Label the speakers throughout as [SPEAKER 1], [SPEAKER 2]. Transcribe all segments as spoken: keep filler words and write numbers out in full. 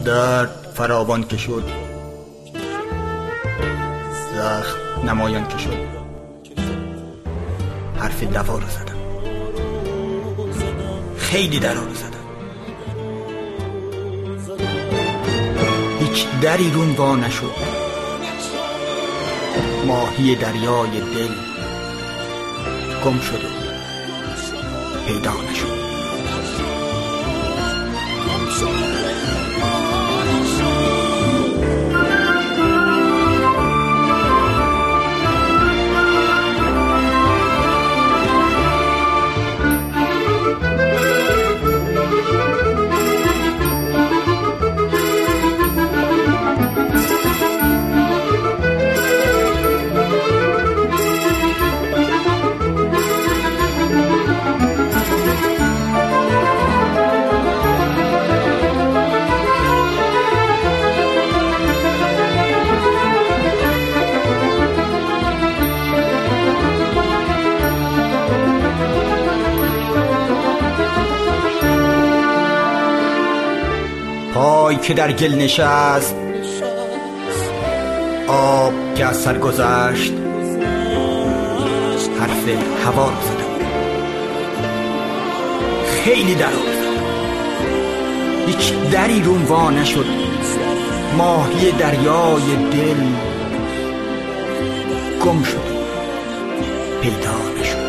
[SPEAKER 1] درد فراوان که شد، زخم نمایان که شد، حرف دوا رو زدم، خیلی درا رو زدم. هیچ دری روم وا نشد، ماهی دریای دل گم شد و پیدا نشد. پای که در گل نشست، آب که از سر گذشت، حرف هوا رو زدم، خیلی در رو زدم. هیچ دری روم وا نشد، ماهی دریای دل گم شد، پیدا نشد.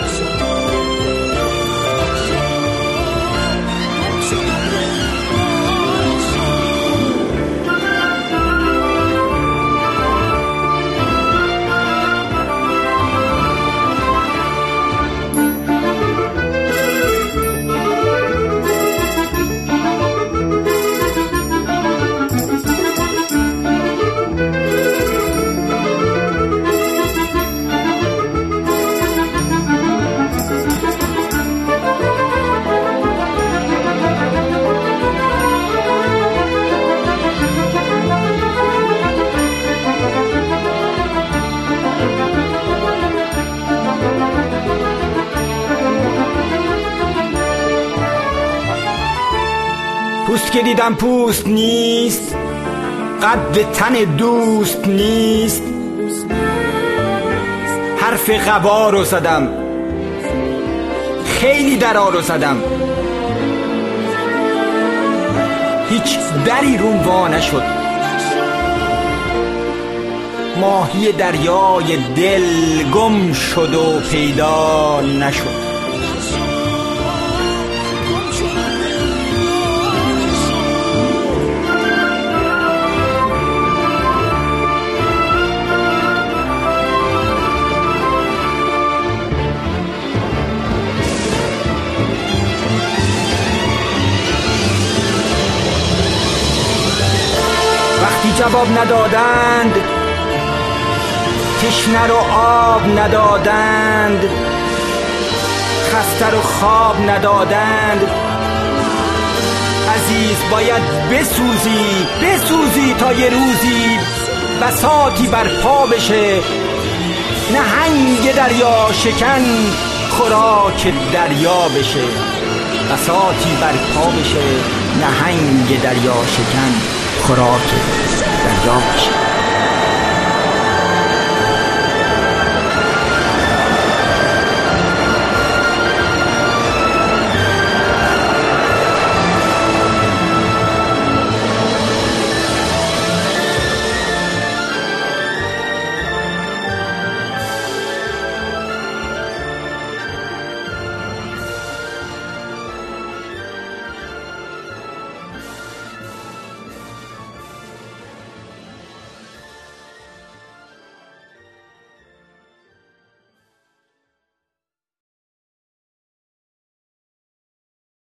[SPEAKER 1] پوست که دیدم پوست نیست، قد تن دوست نیست، حرف قبا رو زدم، خیلی درا رو زدم. هیچ دری روم وا نشد، ماهی دریای دل گم شد و پیدا نشد. وقتی جواب ندادند، تشنه رو آب ندادند، خسته رو خواب ندادند، عزیز باید بسوزی بسوزی تا یه روزی بساطی برپا بشه، نهنگ دریا شکن خوراک دریا بشه، بساطی برپا بشه، نهنگ دریا شکن خوراک دریا بشه.